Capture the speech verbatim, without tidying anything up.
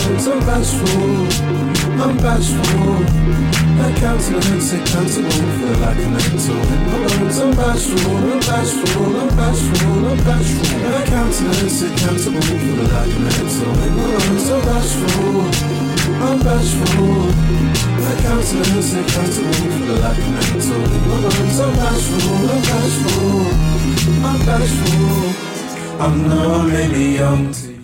I'm bashful, I'm bashful. That countenance accountable for like a mental. In my bones, I'm bashful, I'm bashful, I'm bashful, I'm bashful. That countenance accountable for like a mental. In my bones, I'm bashful, I'm bashful. That countenance accountable for like a mental. In my bones, I'm bashful, I'm bashful, I'm bashful. I know I may be young to you.